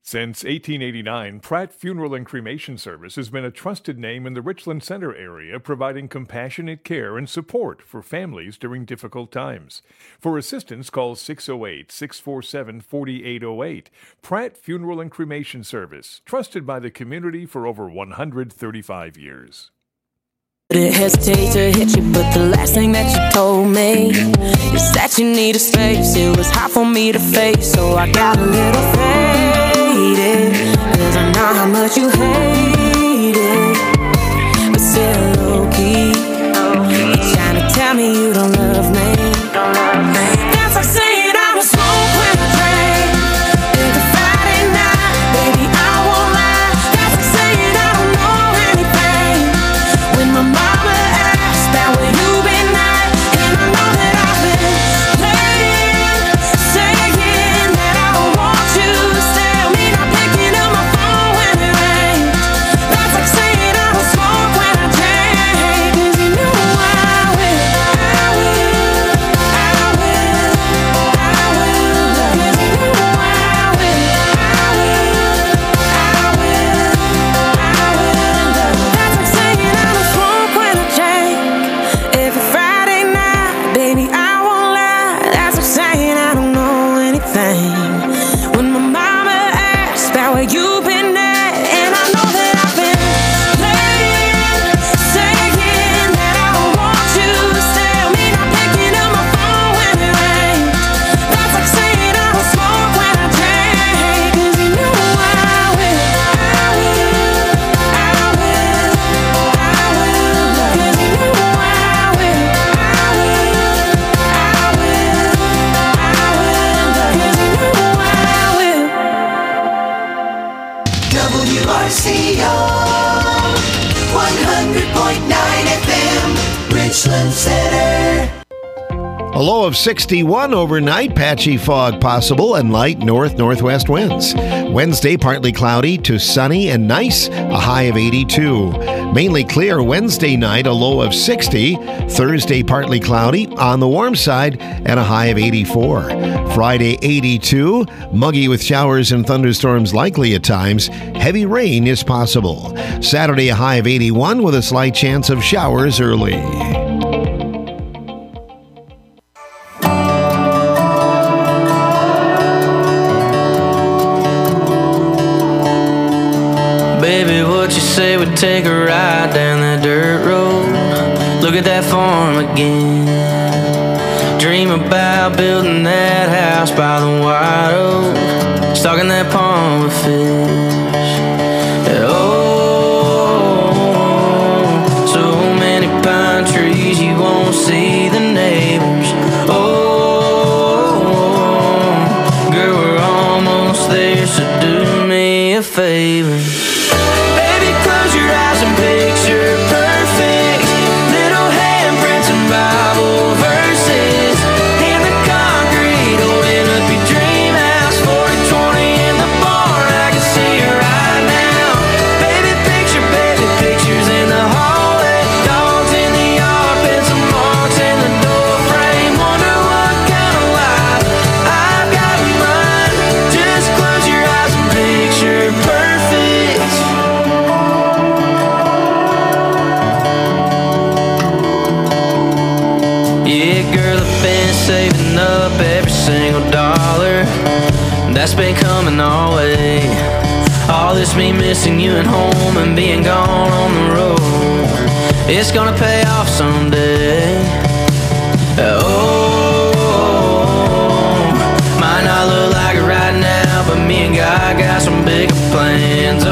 Since 1889, Pratt Funeral and Cremation Service has been a trusted name in the Richland Center area, providing compassionate care and support for families during difficult times. For assistance, call 608-647-4808. Pratt Funeral and Cremation Service, trusted by the community for over 135 years. Didn't hesitate to hit you, but the last thing that you told me is that you need a space. It was hard for me to face, so I got a little faded, 'cause I know how much you hate it, but still low-key, you're trying to tell me you don't love me. That's like saying I was smoke when I drank. It's a Friday night, baby, I won't lie. That's like saying I don't know anything when my mama asked that where you been at, and I know that I've been playing, saying that I don't want you to stay. Me not picking up my phone when it rains. That's like saying I don't smoke when I drink. 'Cause you know I will. 'Cause you know I will. That's like saying I don't smoke when I drink. Every Friday night, baby, I won't lie. That's like saying I don't know anything when my mama asks about where you've been at, and I know that I've been playing, saying that I don't want you to stay. Me not picking up my phone when it rains. That's like saying I don't smoke when I drink. 'Cause you know I will. 'Cause you know I will. That's like saying WRCO 100.9 FM, Richland Center. A low of 61 overnight, patchy fog possible, and light north-northwest winds. Wednesday, partly cloudy to sunny and nice, a high of 82. Mainly clear Wednesday night, a low of 60. Thursday, partly cloudy, on the warm side, and a high of 84. Friday, 82. Muggy with showers and thunderstorms likely at times. Heavy rain is possible. Saturday, a high of 81 with a slight chance of showers early. Baby, what you say we take a ride down that dirt road? Look at that farm again. Dream about building that house by the white oak, stocking that pond with fish. Oh, so many pine trees you won't see the neighbors. Oh, girl, we're almost there, so do me a favor. Baby, close your eyes and picture perfect. Little handprints and Bible verses in the concrete, holding up your dream house. 40-20 in the barn, I can see it right now. Baby pictures in the hallway. Dogs in the yard, pencil marks in the door frame. Wonder what kind of life I've got in mind. Just close your eyes and picture perfect. Yeah, girl, I've been saving up every single dollar that's been coming our way. All this me missing you at home and being gone on the road, it's gonna pay off someday. Oh, might not look like it right now, but me and God got some bigger plans.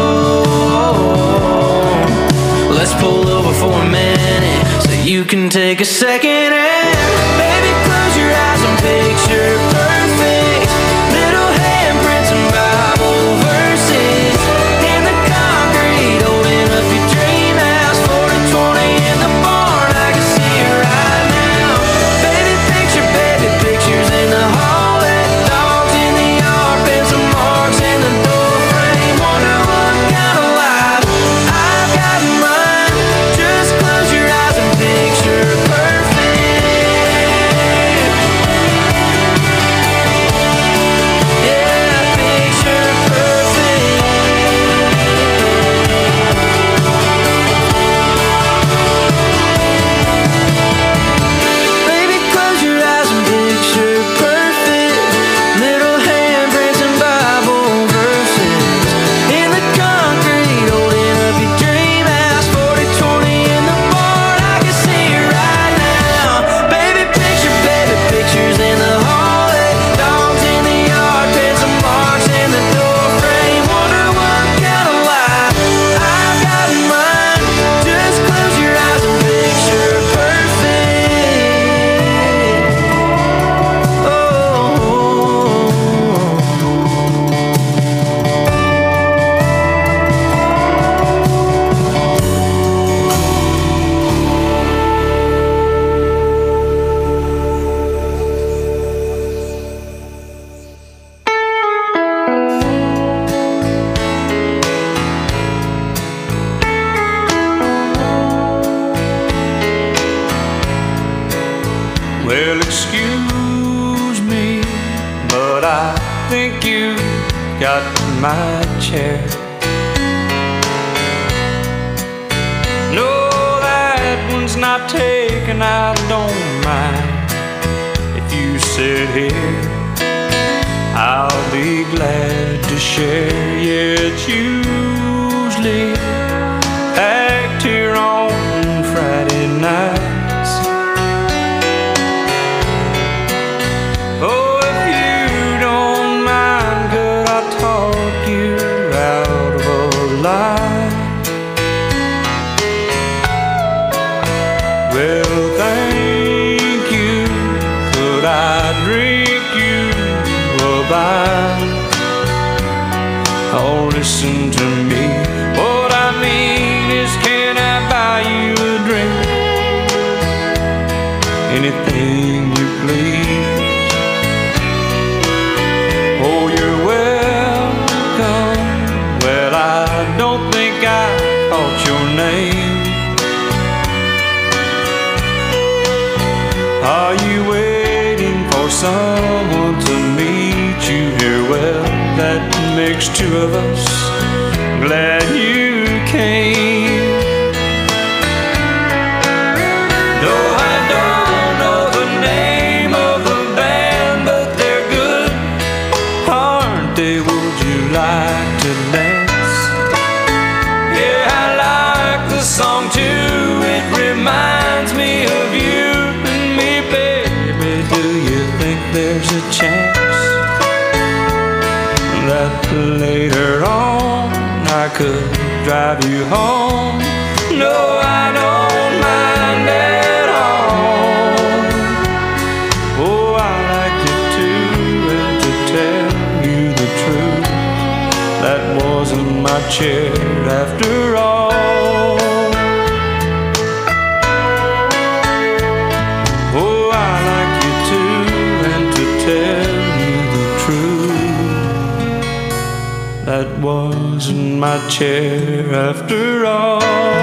Oh, let's pull over for a minute so you can take a second and baby, close your eyes and picture perfect. Little handprints and Bible verses in the concrete, holding up your dream house. 40-20 in the barn, I can see it right now. Baby pictures in the hallway. Dogs in the yard, pencil marks in the door frame. Wonder what kind of life I've got in mind. Just close your eyes and picture perfect. you got my chair. No, that one's not taken, I don't mind. If you sit here, I'll be glad to share. Yeah, it's usually packed here on Friday nights. Oh, if you don't mind, could I talk you out of a lie? Well, thank you. Could I drink you a bite? Oh, listen to me. What I mean is, can I buy you a drink? Anything you please. Oh, you're welcome. Well, I don't think I caught your name. Are you waiting for someone to meet you here? Well, that makes two of us. Glad you came. Though I don't know the name of the band, but they're good, aren't they? Would you like to dance? Yeah, I like the song too. It reminds me of you and me, baby. Do you think there's a chance that later on I could drive you home? No, I don't mind at all. Oh, I like you too, and to tell you the truth, that wasn't my chair after all. Oh, I like you too, and to tell you the truth, that wasn't my chair after all.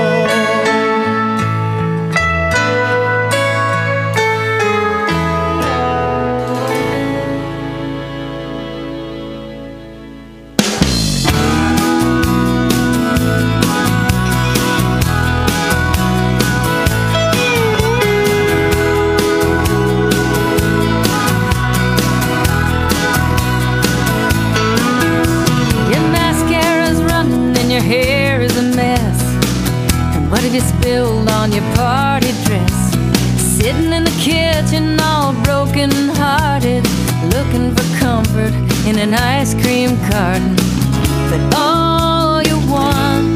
Your mascara's running and your hair is a mess. And what have you spilled on your party dress? Sitting in the kitchen all broken hearted, looking for comfort in an ice cream carton. But all you want,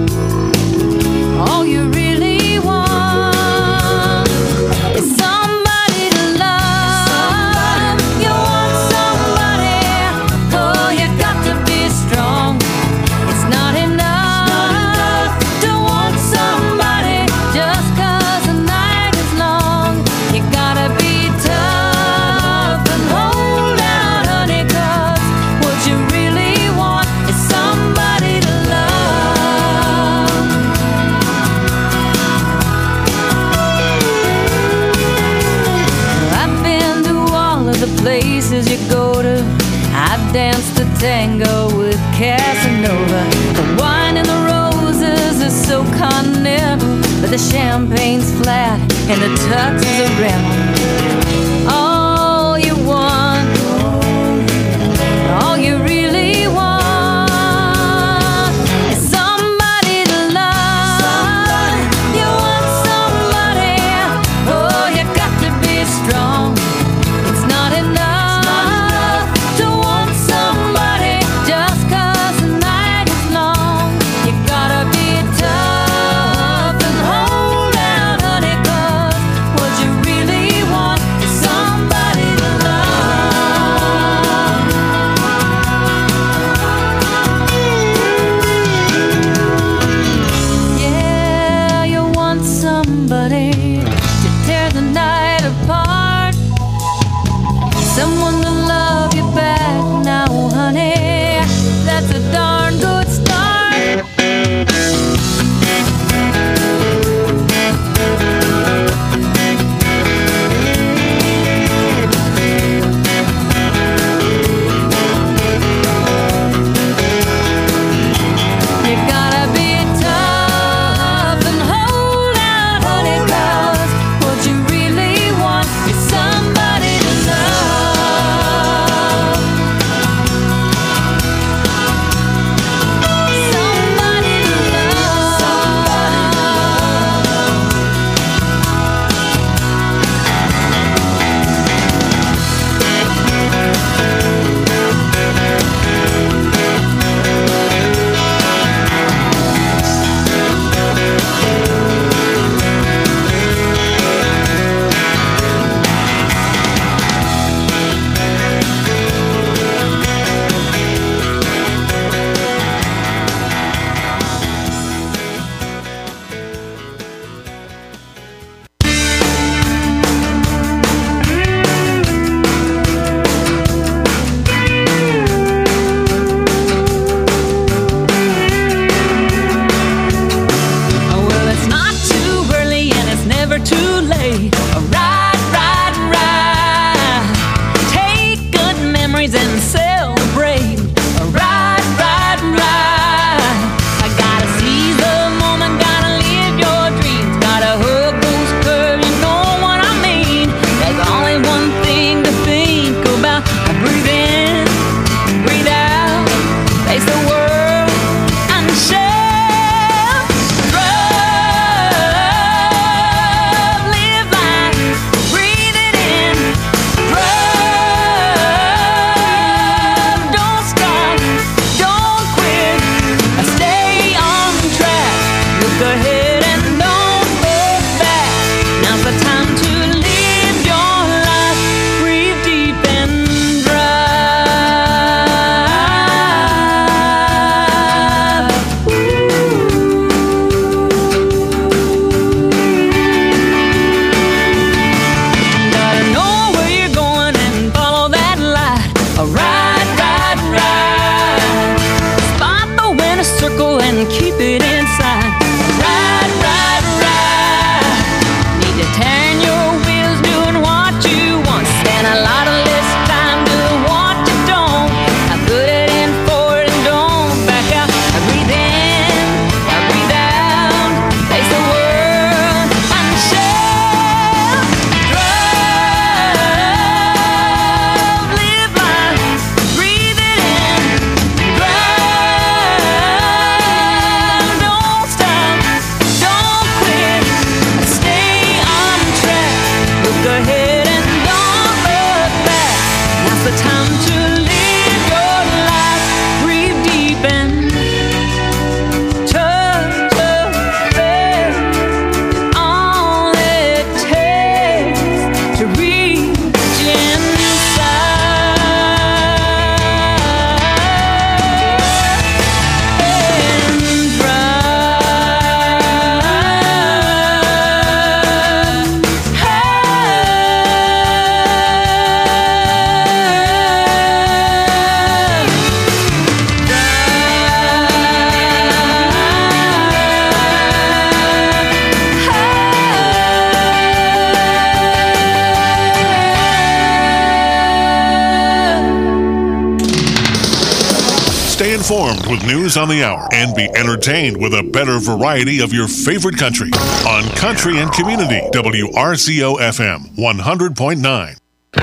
all you really want, is somebody to love. You want somebody, oh, you got to be strong. It's not enough to want somebody just 'cause the night is long. You gotta be tough and hold out, honey, 'cause what you really want is somebody to love. I've been to all of the places you go to. I've danced the tango with Casanova. The wine and the roses are so continental, but the champagne's flat and the tux is a rental. All you want, all you really want, is somebody to love. You want somebody, oh, you got to be strong. It's not enough to want somebody just 'cause the night is long. You gotta be tough and hold out, honey, 'cause what you really want and keep it inside. Ride, ride, ride. Need to turn your wheels doing what you want. Spend a lot of less time doing what you don't. I put it in forward and don't back out. I breathe in, I breathe out. Face the world unshelled. Drive, live life, breathe it in. Drive, don't stop, don't quit. Stay on track, look ahead and don't look back. Now's the time to live your life. Breathe deep and touch the faith. All it takes to reach inside and Stay informed with news on the hour and be entertained with a better variety of your favorite country on Country and Community, WRCO FM 100.9.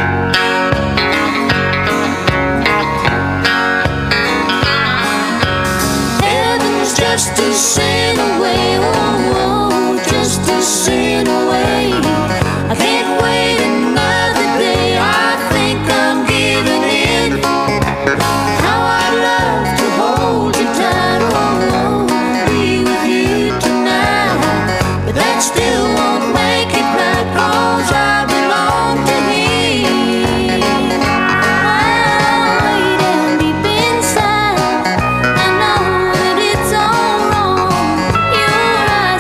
Heaven's just a sin away, oh, oh, just a sin away. I can't wait another day, I think I'm giving in. How I'd love to hold you tight, oh, oh, be with you tonight. But that still won't make it right, 'cause I belong to him. Way down deep inside, I know that it's all wrong. You're right.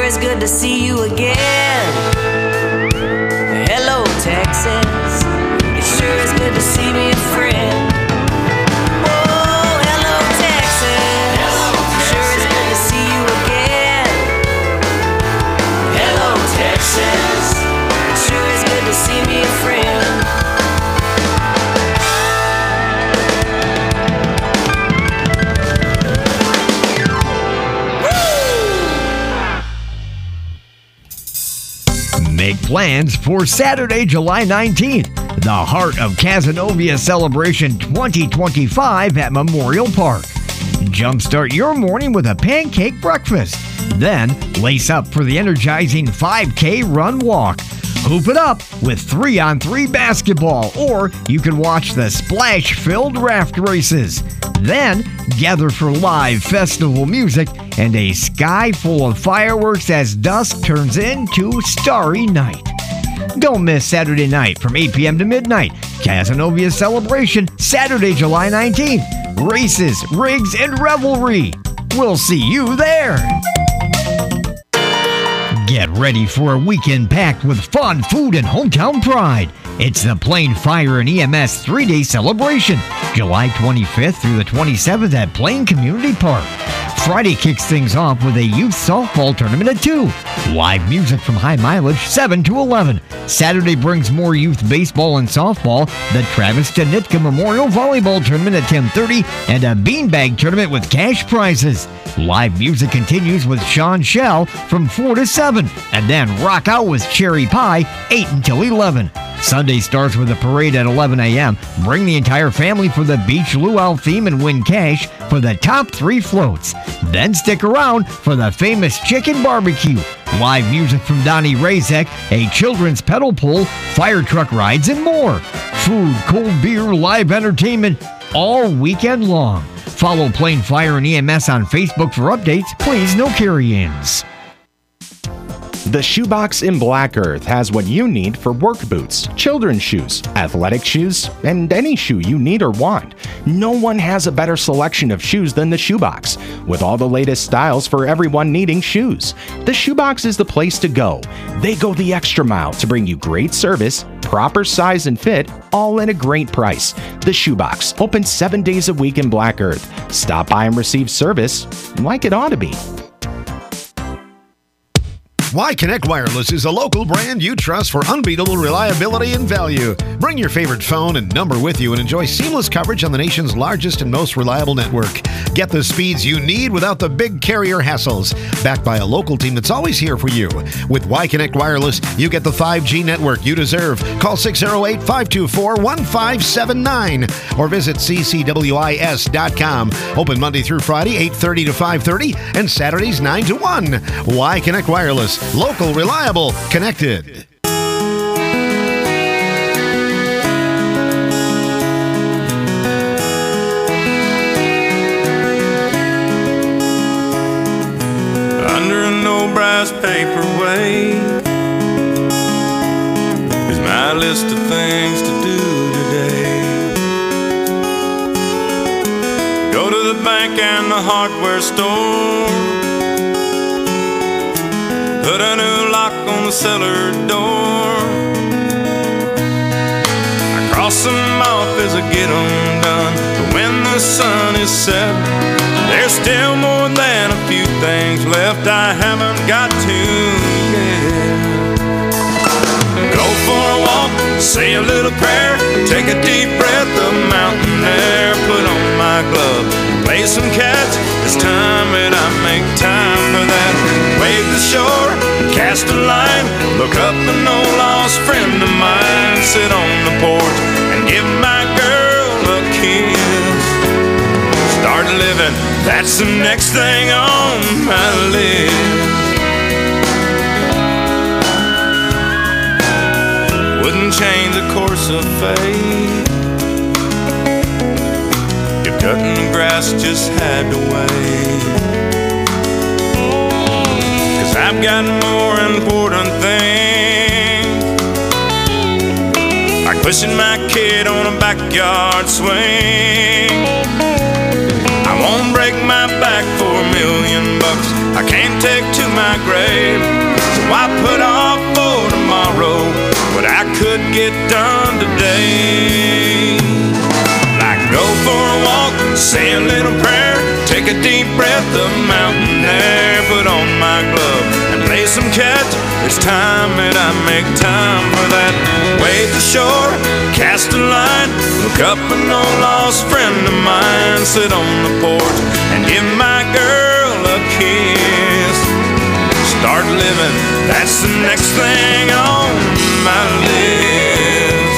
sure is good to see you again. Hello, Texas. It sure is good to see me a friend. Oh, hello, Texas. Sure is good to see you again. Hello, Texas. Sure is good to see me a friend. Make plans for Saturday, July 19th, the Heart of Cazenovia Celebration 2025 at Memorial Park. Jumpstart your morning with a pancake breakfast. Then lace up for the energizing 5K run walk. Hoop it up with 3-on-3 basketball, or you can watch the splash-filled raft races. Then gather for live festival music and a sky full of fireworks as dusk turns into starry night. Don't miss Saturday night from 8 p.m. to midnight. Cazenovia Celebration, Saturday, July 19th. Races, rigs, and revelry. We'll see you there. Get ready for a weekend packed with fun, food, and hometown pride. It's the Plain Fire and EMS 3-day celebration, July 25th through the 27th at Plain Community Park. Friday kicks things off with a youth softball tournament at 2. Live music from High Mileage, 7 to 11. Saturday brings more youth baseball and softball, the Travis Danitka Memorial Volleyball Tournament at 10:30, and a beanbag tournament with cash prizes. Live music continues with Sean Shell from 4 to 7, and then rock out with Cherry Pie, 8 until 11. Sunday starts with a parade at 11 a.m. Bring the entire family for the Beach Luau theme and win cash for the top 3 floats. Then stick around for the famous chicken barbecue. Live music from Donnie Razek, a children's pedal pull, fire truck rides, and more. Food, cold beer, live entertainment all weekend long. Follow Plain Fire and EMS on Facebook for updates. Please, no carry-ins. The Shoebox in Black Earth has what you need for work boots, children's shoes, athletic shoes, and any shoe you need or want. No one has a better selection of shoes than the Shoebox, with all the latest styles for everyone needing shoes. The Shoebox is the place to go. They go the extra mile to bring you great service, proper size and fit, all at a great price. The Shoebox, open 7 days a week in Black Earth. Stop by and receive service like it ought to be. Y-Connect Wireless is a local brand you trust for unbeatable reliability and value. Bring your favorite phone and number with you and enjoy seamless coverage on the nation's largest and most reliable network. Get the speeds you need without the big carrier hassles. Backed by a local team that's always here for you. With Y-Connect Wireless, you get the 5G network you deserve. Call 608-524-1579 or visit ccwis.com. Open Monday through Friday, 8:30 to 5:30, and Saturdays 9 to 1. Y-Connect Wireless. Local, reliable, connected. Under an old brass paperweight is my list of things to do today. Go to the bank and the hardware store, put a new lock on the cellar door. I cross them off as I get them done. But when the sun is set, there's still more than a few things left I haven't got to yet. Go for a walk, say a little prayer, take a deep breath of mountain air, put on my glove, play some catch. It's time that I make time for that. Wave the shore, cast a line, look up an old lost friend of mine, sit on the porch and give my girl a kiss. Start living, that's the next thing on my list. Wouldn't change the course of fate if cutting the grass just had to wait. I've got more important things, like pushing my kid on a backyard swing. I won't break my back for $1 million. I can't take to my grave. So I put off for tomorrow what I could get done today. Like go for a walk, say a little prayer, take a deep breath of mountain air, put on my glove and lay some catch. There's time that I make time for that. Wade the shore, cast a line, look up an old lost friend of mine, sit on the porch and give my girl a kiss. Start living, that's the next thing on my list.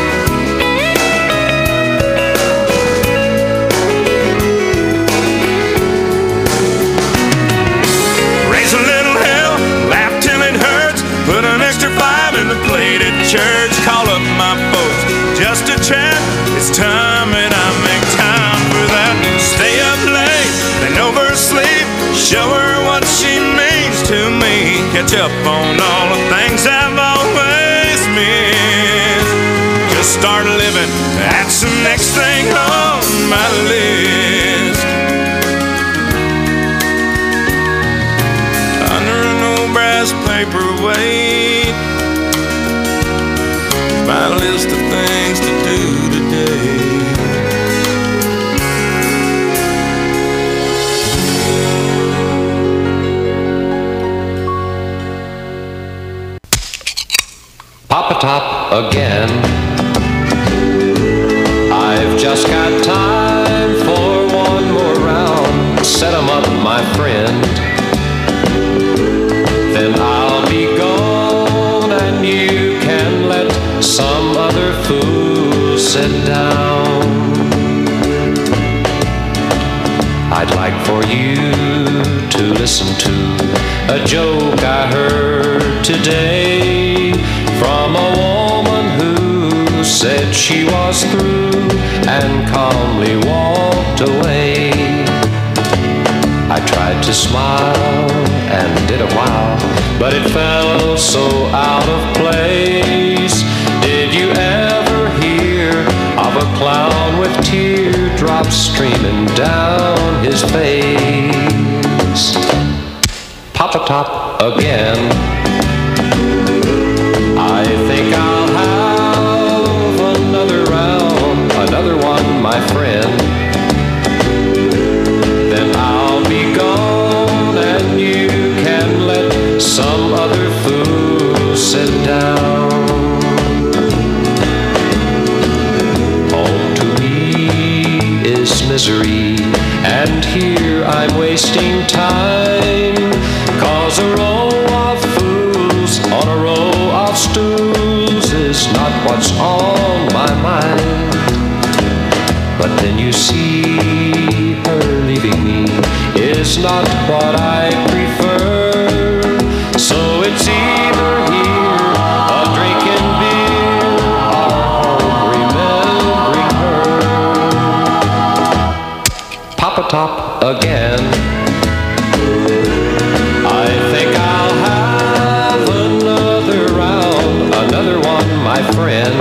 Raise a little hell, laugh till it hurts, put an extra 5 in the plate at church, call up my folks just to chat. It's time that I make time for that. Stay up late, then oversleep, show her what she means to me, catch up on all the things I've always missed. Just start living, that's the next thing on my list. Under an old brass paperweight, my list of things to do today. Papa Top again. I've just got time for one more round. Set 'em up, my friend. Then I'll be gone and you can let some other fool sit down. I'd like for you to listen to a joke I heard today from a woman who said she was through and calmly walked away. I tried to smile and did a while, but it felt so out of place. Did you ever hear of a clown with teardrops streaming down his face? Papa Top again. I think I'll have another round, another one, my friend. Then I'll be gone and you can let some other fool sit down. Home to me is misery, and here I'm wasting time, 'cause a row of fools on a row of stools is not what's on my mind. But then you see, her leaving me is not what I prefer. So it's either here, a drinking beer, or home remembering her. Papa Top again. I think I'll have another round, another one, my friend.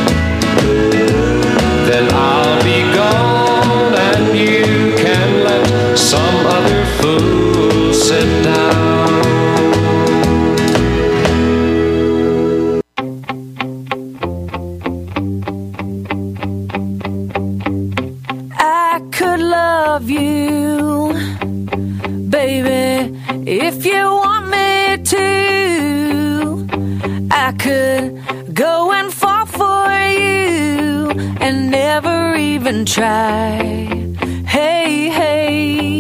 Then I'll be gone and you can let some other fool sit down. I could love you, baby, if you want me to. I could go and fall for you and never even try. Hey, hey,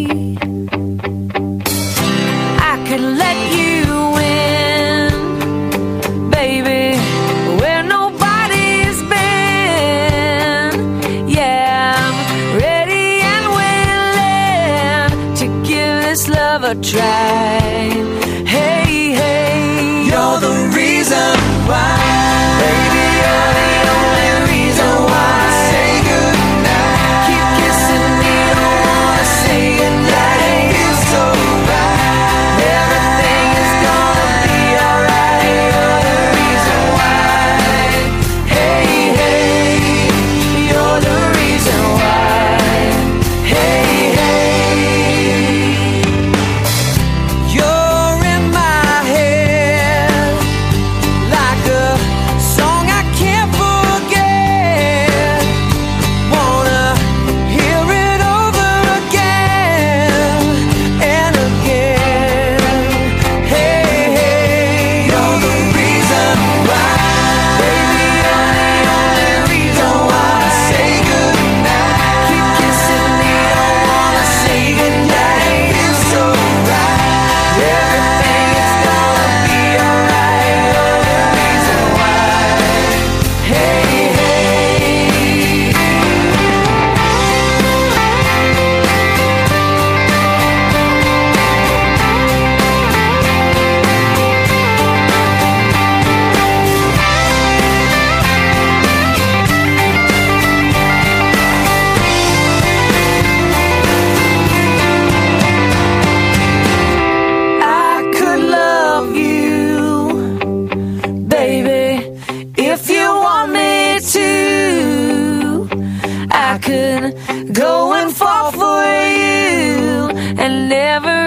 I could let you in, baby, where nobody's been. Yeah, I'm ready and willing to give this love a try. Hey, hey, You're the reason why. Baby, you're the only reason why. Say goodnight. keep kissing me, don't wanna say goodnight. It feels so right. Everything is gonna be alright. You're the reason why. Hey, hey, you're the reason why. Hey, hey.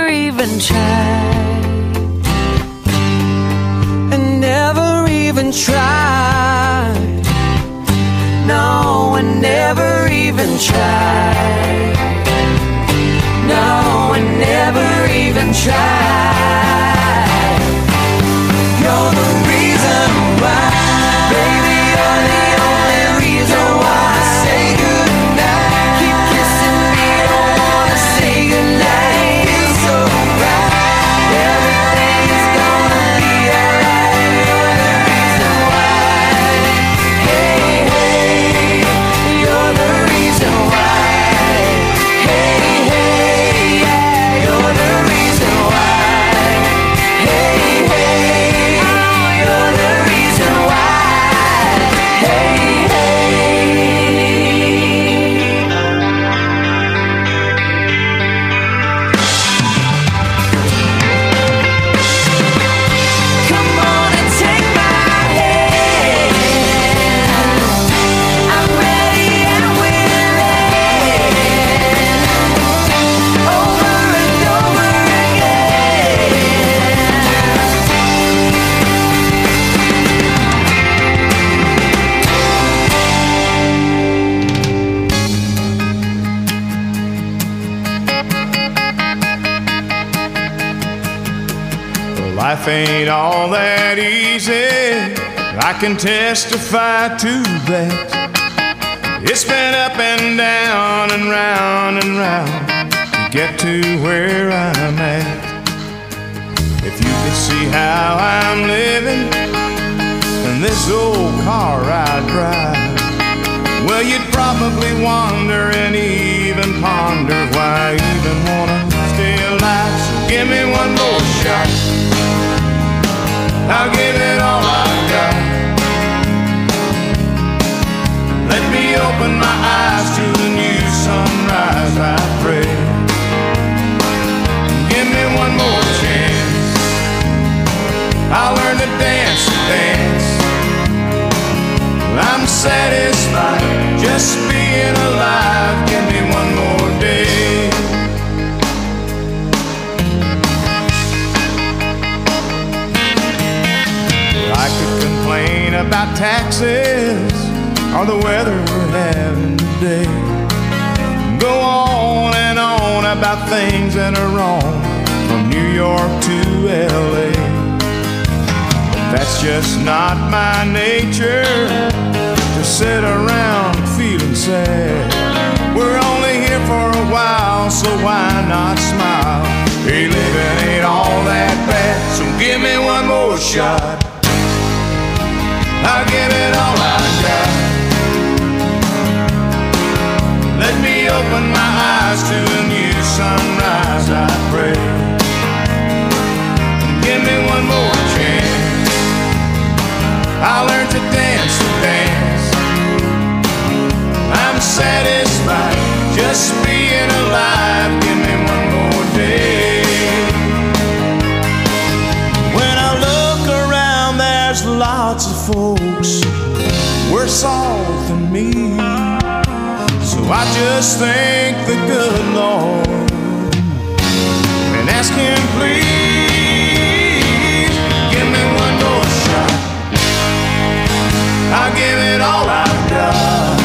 never even tried. And never even tried. No, I never even tried. No, I never even tried. You're the reason why, baby, you're the only reason why I say goodnight. Keep kissing me, don't wanna say goodnight. Feels so right, everything is gonna be alright. You're the reason why. Hey, hey, you're the reason why. Hey, hey, yeah, you're the reason why. Hey, hey, you're the reason why. Hey, come on and take my hand. I'm ready and willing. Over and over again. Well, life ain't all that easy. I can testify to that. It's been up and down and round to get to where I'm at. If you could see how I'm living in this old car I drive, well, you'd probably wonder and even ponder why I even wanna stay alive. So give me one more shot, I'll give it all I've got. Let me open my eyes to a new sunrise, I pray. Give me one more chance, I'll learn to dance the dance. I'm satisfied just being alive. Give me one more day. I could complain about taxes or the weather we're having today. Go on and on about things that are wrong from New York to LA. That's just not my nature, to sit around feeling sad. We're only here for a while, so why not smile? Hey, living ain't all that bad, so give me one more shot, I'll give it all I got. Let me open my eyes to a new sunrise, I pray. Give me one more chance, I'll learn to dance the dance. I'm satisfied just being alive. Give me one more day. When I look around, there's lots of folks worse off than me. So I just thank the good Lord and ask Him, please, give me one more shot, I'll give it all I've got.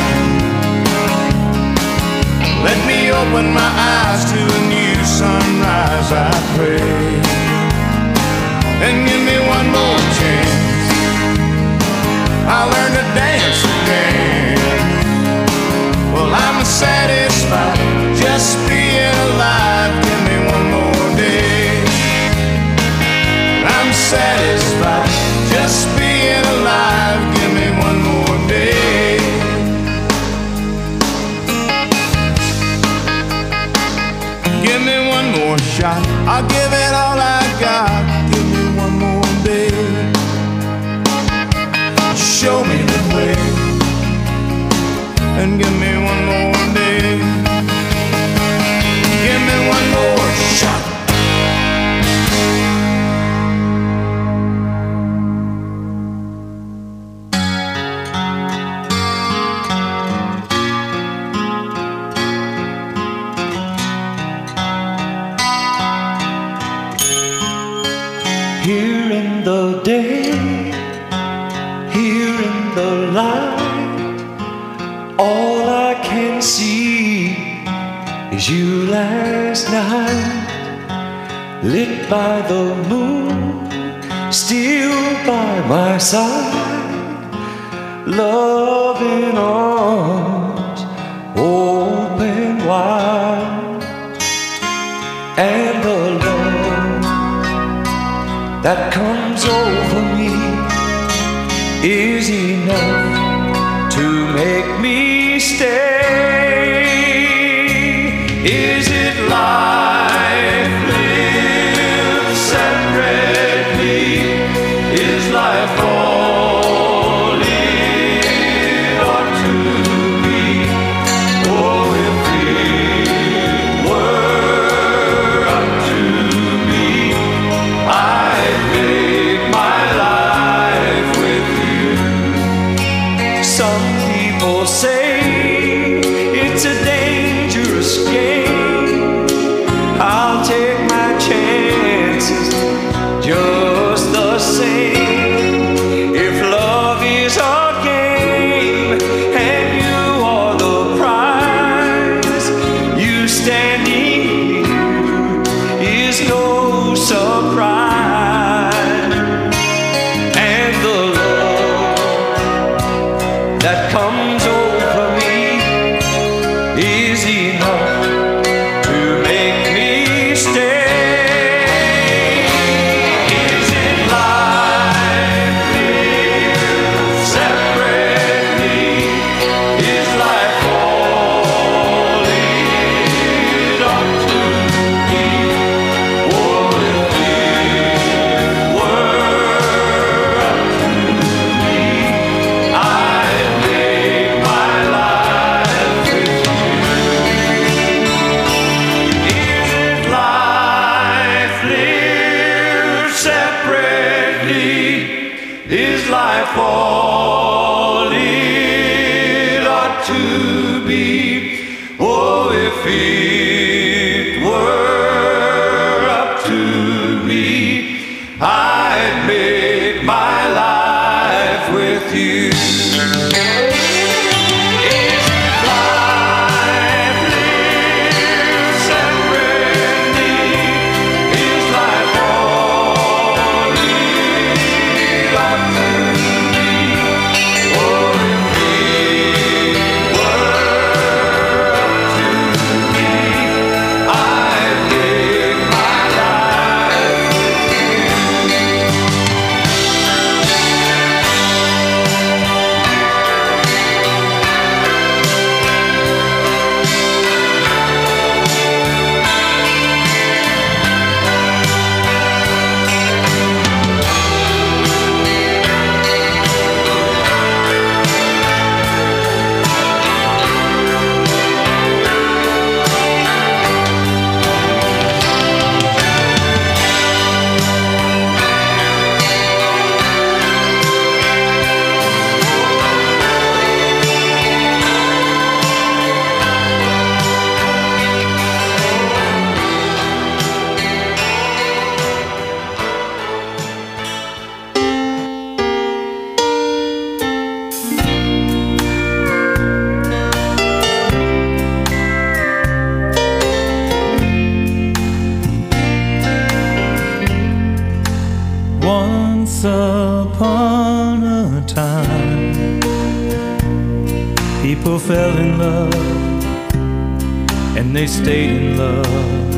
Let me open my eyes to a new sunrise, I pray. And give me one more chance, I'll learn to dance again. Well, I'm satisfied just being alive. Give me one more day. I'm satisfied just being alive. Give me one more day. Give me one more shot, I'll give it all I got. Give me one more day. Show me the way and give me one more day. Give me one more shot. lit by the moon, still by my side, loving arms open wide, and the love that comes over me is enough to make me stay. Is it life lived separately? Is life all it ought to be? Oh, if it were up to me, I'd make my life with you. Some people say it's a dangerous game. I'll take my chances just the same. If love is a game and you are the prize, you standing here is no surprise. And the love that comes over me is enough to make me stay. Is it life lived separately? Is life all it ought to be? Oh, if it were up to me, I'd make my life with you. Is it life lived separately? Is life all it ought to be? Oh, if it were up to me, I'd make my life with you. Is it life lived separately? Is life all it ought to be? Oh, if it were up to me, I'd make my life with you. Once upon a time, people fell in love and they stayed in love.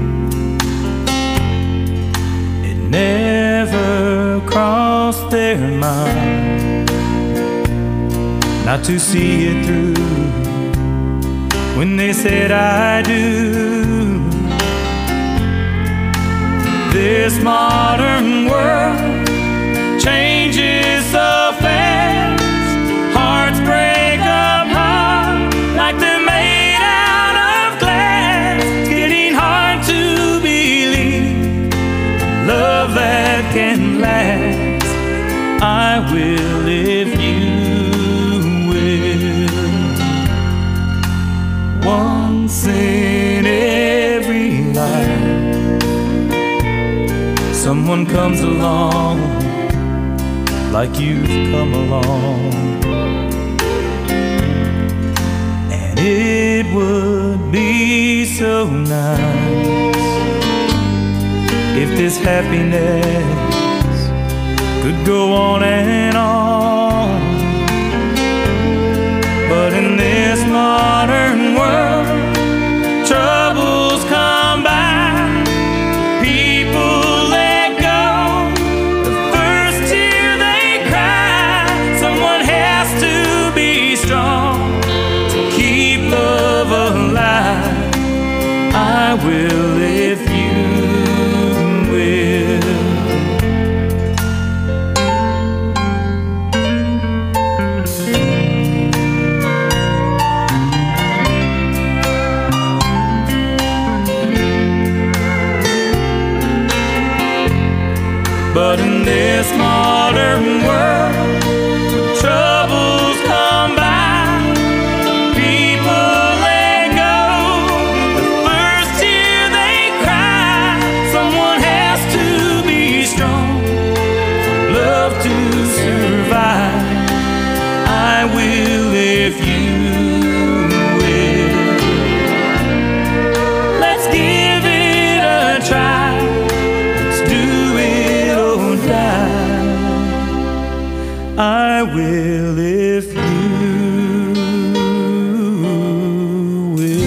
It never crossed their mind not to see it through when they said I do. This modern world changes so fast. Hearts break apart like they're made out of glass. It's getting hard to believe love that can last. I will if you will. Once in every life, someone comes along like you've come along, and it would be so nice if this happiness could go on and on. But in this modern world, troubles come by, people let go. The first tear they cry, someone has to be strong to keep love alive. I will if you will. But in this modern world, when troubles come by, people let go. The first tear they cry, someone has to be strong for love to survive. I will if you will. Let's give it a try. I will if you will.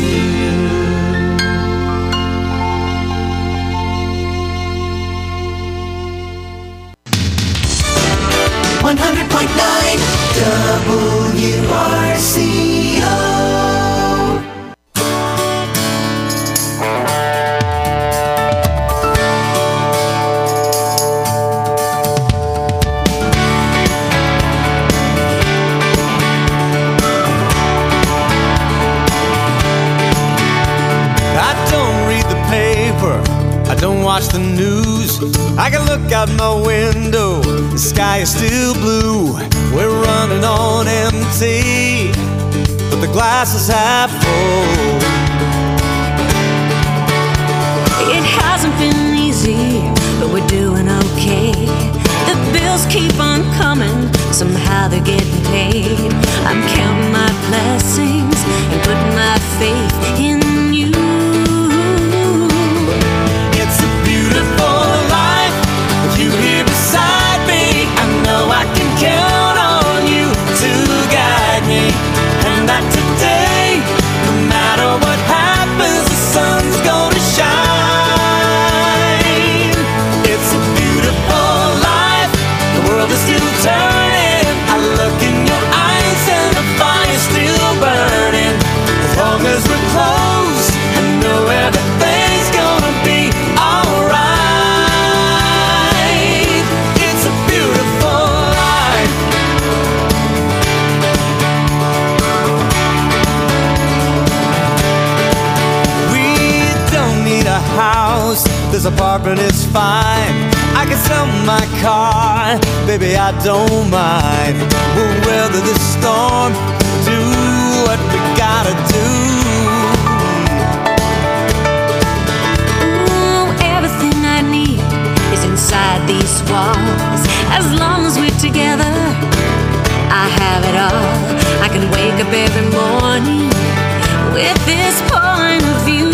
100.9 WRCO. I don't watch the news. I can look out my window, the sky is still blue. We're running on empty, but the glass is half full. It hasn't been easy, but we're doing okay. The bills keep on coming, somehow they're getting paid. I'm counting my blessings and putting my faith in you. It's a beautiful life with you here beside me. I know I can count on you to guide me, and that today, no matter what happens, the sun's gonna shine. It's a beautiful life, the world is still turning. I look in your eyes and the fire's still burning. As long as we're close, I know everything's gonna be alright. It's a beautiful life. We don't need a house, this apartment is fine. I can sell my car, baby, I don't mind. We'll weather this storm, do what we gotta do. Everything I need is inside these walls. As long as we're together, I have it all. I can wake up every morning with this point of view.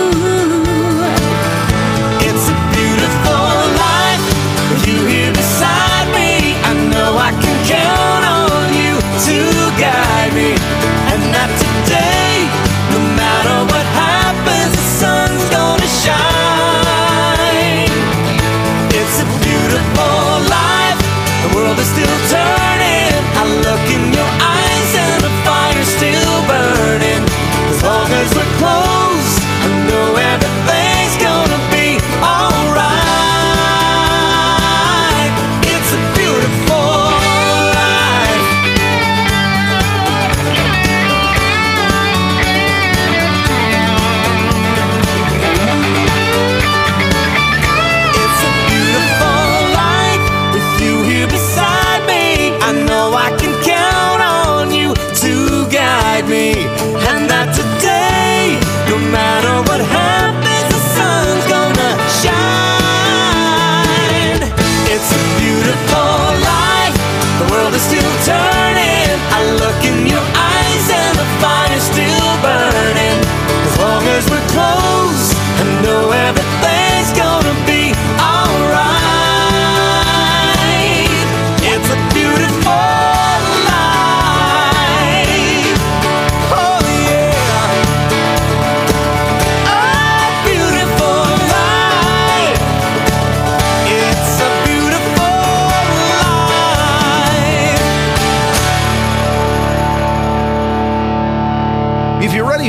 It's a beautiful life with you here beside me. I know I can count on you to guide me, and that today, no matter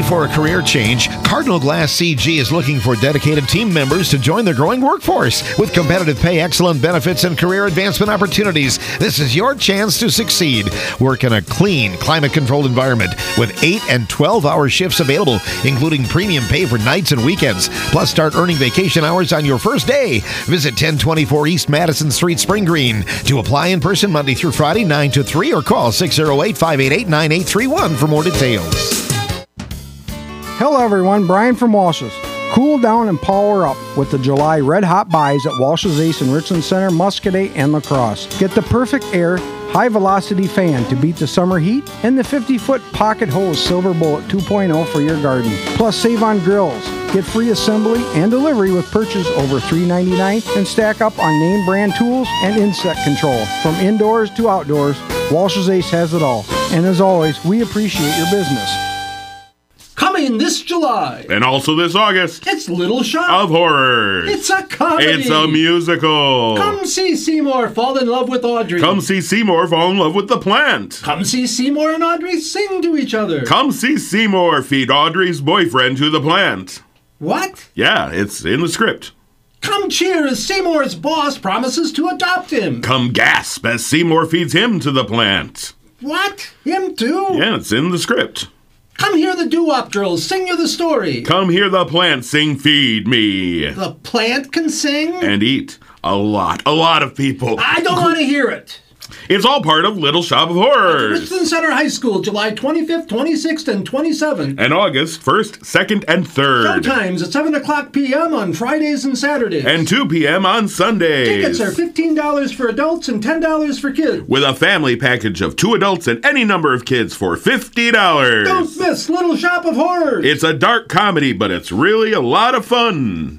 for a career change? Cardinal Glass CG is looking for dedicated team members to join their growing workforce. With competitive pay, excellent benefits, and career advancement opportunities, this is your chance to succeed. Work in a clean, climate-controlled environment with 8 and 12-hour shifts available, including premium pay for nights and weekends. Plus, start earning vacation hours on your first day. Visit 1024 East Madison Street, Spring Green. To apply in person Monday through Friday, 9 to 3, or call 608-588-9831 for more details. Hello everyone, Brian from Walsh's. Cool down and power up with the July Red Hot Buys at Walsh's Ace in Richland Center, Muscadet, and La Crosse. Get the perfect air, high-velocity fan to beat the summer heat and the 50-foot pocket hose Silver Bullet 2.0 for your garden. Plus, save on grills. Get free assembly and delivery with purchase over $3.99 and stack up on name brand tools and insect control. From indoors to outdoors, Walsh's Ace has it all. And as always, we appreciate your business. Coming this July. And also this August. It's Little Shop of Horrors. It's a comedy. It's a musical. Come see Seymour fall in love with Audrey. Come see Seymour fall in love with the plant. Come see Seymour and Audrey sing to each other. Come see Seymour feed Audrey's boyfriend to the plant. What? Yeah, it's in the script. Come cheer as Seymour's boss promises to adopt him. Come gasp as Seymour feeds him to the plant. What? Him too? Yeah, it's in the script. Come hear the doo-wop girls sing you the story. Come hear the plant sing Feed Me. The plant can sing? And eat. A lot of people. I don't want to hear it. It's all part of Little Shop of Horrors. Richland Center High School, July 25th, 26th, and 27th. And August 1st, 2nd, and 3rd. Showtimes at 7 o'clock p.m. on Fridays and Saturdays. And 2 p.m. on Sundays. Tickets are $15 for adults and $10 for kids. With a family package of 2 adults and any number of kids for $50. Don't miss Little Shop of Horrors. It's a dark comedy, but it's really a lot of fun.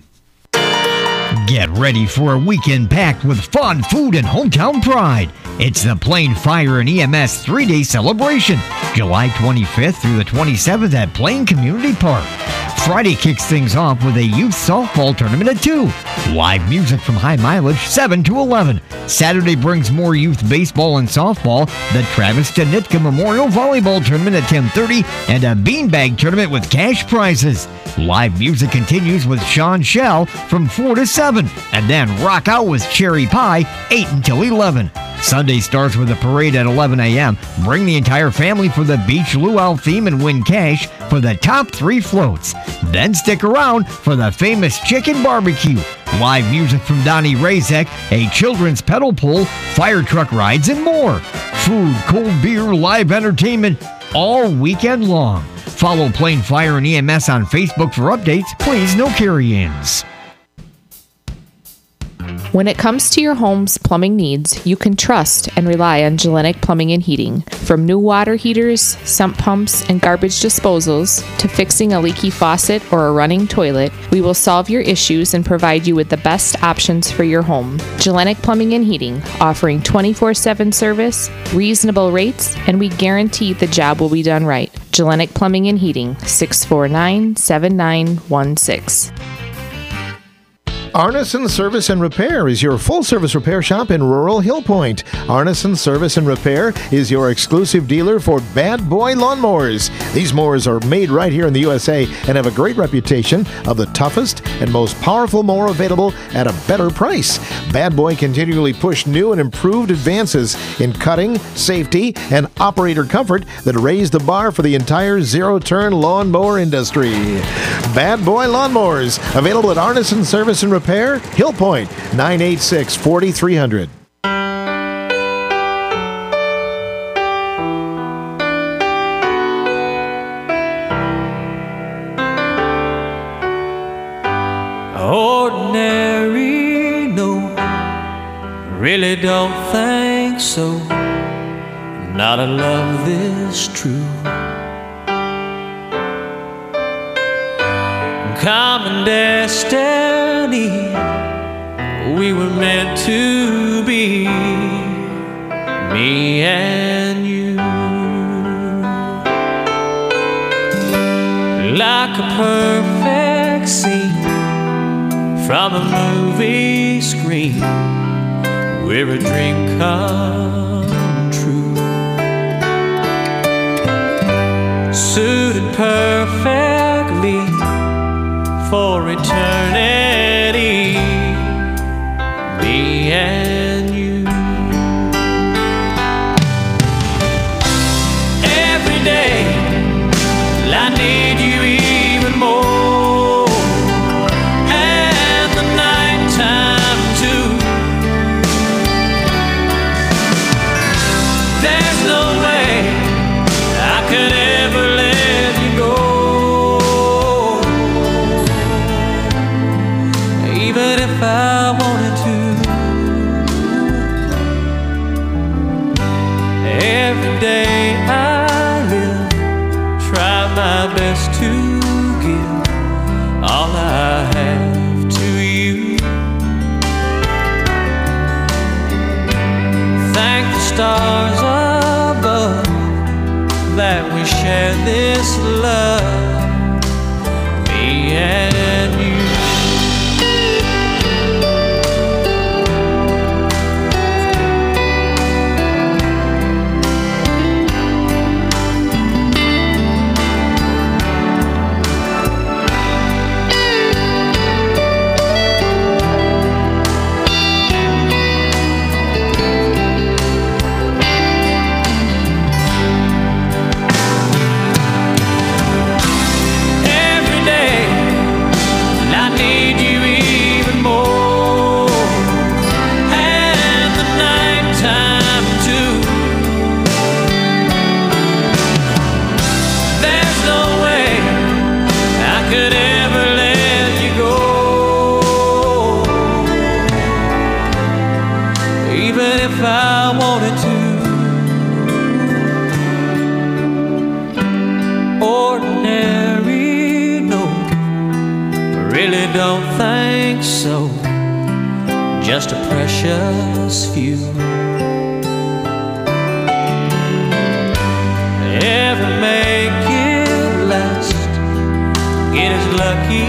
Get ready for a weekend packed with fun, food, and hometown pride. It's the Plain Fire and EMS 3-day celebration, July 25th through the 27th at Plain Community Park. Friday kicks things off with a youth softball tournament at 2. Live music from High Mileage, 7 to 11. Saturday brings more youth baseball and softball, the Travis Danitka Memorial Volleyball Tournament at 10:30, and a beanbag tournament with cash prizes. Live music continues with Sean Shell from 4 to 7, and then rock out with Cherry Pie, 8 until 11. Sunday starts with a parade at 11 a.m. Bring the entire family for the Beach Luau theme and win cash for the top 3 floats. Then stick around for the famous chicken barbecue. Live music from Donnie Razek, a children's pedal pull, fire truck rides, and more. Food, cold beer, live entertainment all weekend long. Follow Plain Fire and EMS on Facebook for updates. Please, no carry-ins. When it comes to your home's plumbing needs, you can trust and rely on Gellenic Plumbing and Heating. From new water heaters, sump pumps, and garbage disposals, to fixing a leaky faucet or a running toilet, we will solve your issues and provide you with the best options for your home. Gellenic Plumbing and Heating, offering 24/7 service, reasonable rates, and we guarantee the job will be done right. Gellenic Plumbing and Heating, 649-7916. Arneson Service and Repair is your full-service repair shop in rural Hill Point. Arneson Service and Repair is your exclusive dealer for Bad Boy lawnmowers. These mowers are made right here in the USA and have a great reputation of the toughest and most powerful mower available at a better price. Bad Boy continually push new and improved advances in cutting, safety, and operator comfort that raise the bar for the entire zero-turn lawnmower industry. Bad Boy lawnmowers, available at Arneson Service and Repair, Hill Point, 986-4300. Ordinary, no, really don't think so. Not a love this true. Common destiny, we were meant to be, me and you. Like a perfect scene from a movie screen, we're a dream come true. suited perfectly for eternity, me and you. Every day I need you even more, and the nighttime too. There's no way I could ever let you go, even if I wanted to. Every day I live, try my best to give all I have to you. Thank the stars above that we share this love, me and you. If I wanted to. Ordinary, no, I really don't think so. Just a precious few. Ever make it last, get as lucky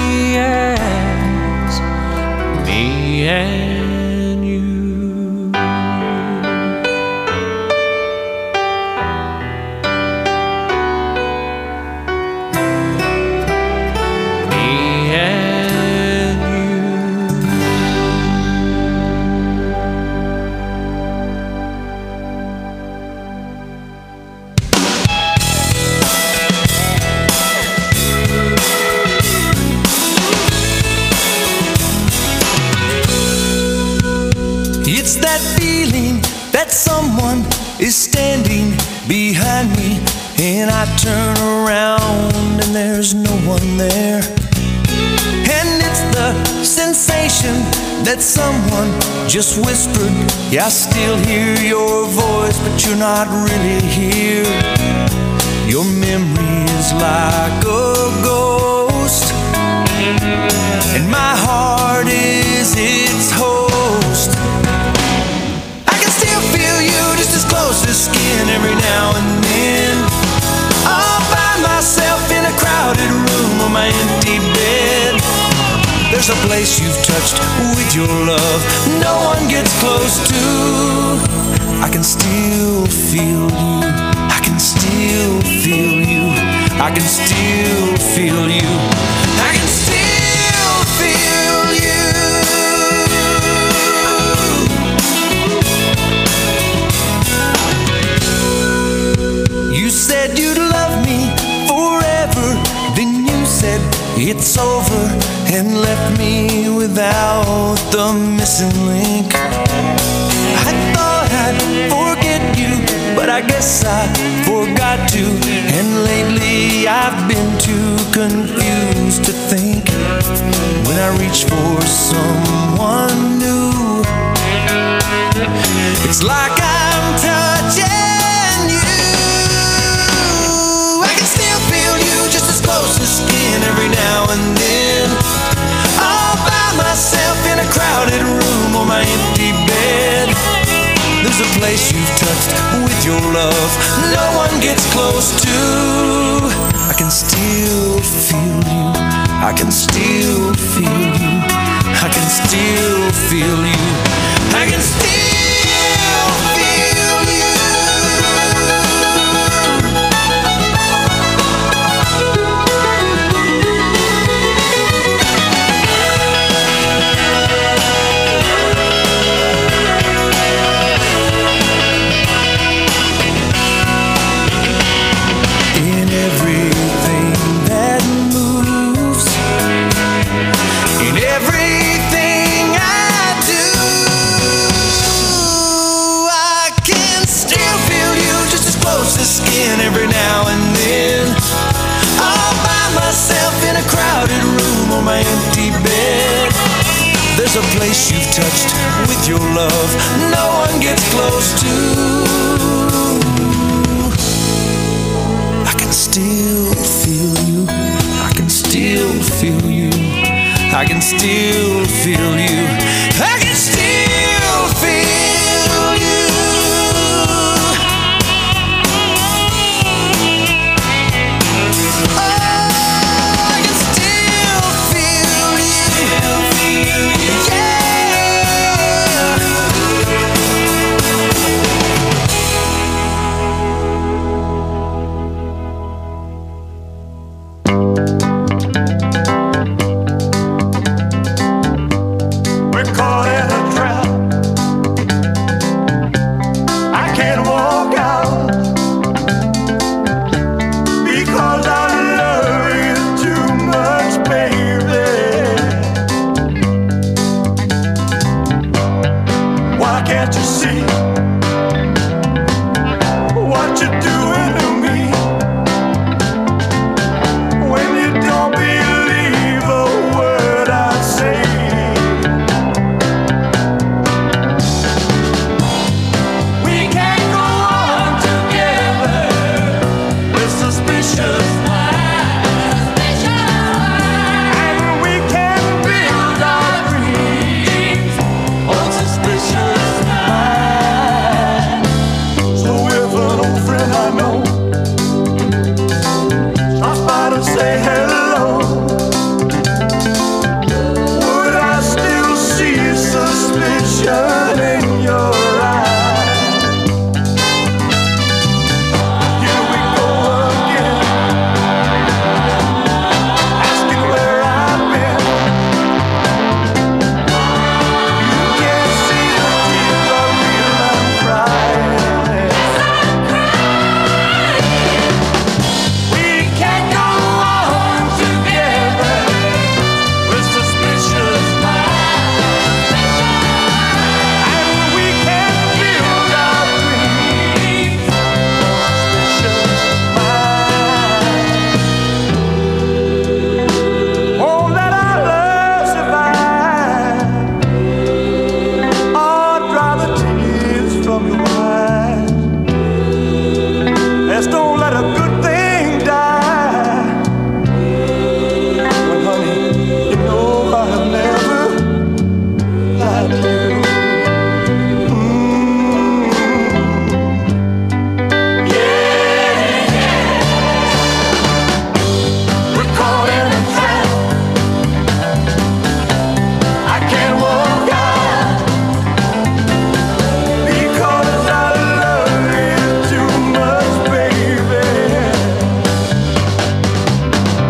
as me and It's that feeling that someone is standing behind me, and I turn around and there's no one there. And it's the sensation that someone just whispered, yeah, I still hear your voice, but you're not really here. Your memory is like a ghost, and my heart is its host. Close as skin every now and then. All by myself in a crowded room on my empty bed. There's a place you've touched with your love no one gets close to. I can still feel you. I can still feel you. I can still feel you. I can still feel you. You said you'd love me forever, then you said it's over and left me without the missing link. I thought I'd forget you, but I guess I forgot to. And lately I've been too confused to think. When I reach for someone new, it's like I'm touching you. I can still feel you just as close as skin every now and then. All by myself in a crowded room on my empty bed. There's a place you've touched with your love no one gets close to. I can still feel you. I can still feel you. I can still feel you. I can still feel you. place you've touched with your love, no one gets close to. I can still feel you. I can still feel you. I can still feel you. I can still feel you.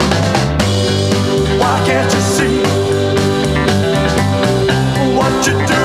What you do?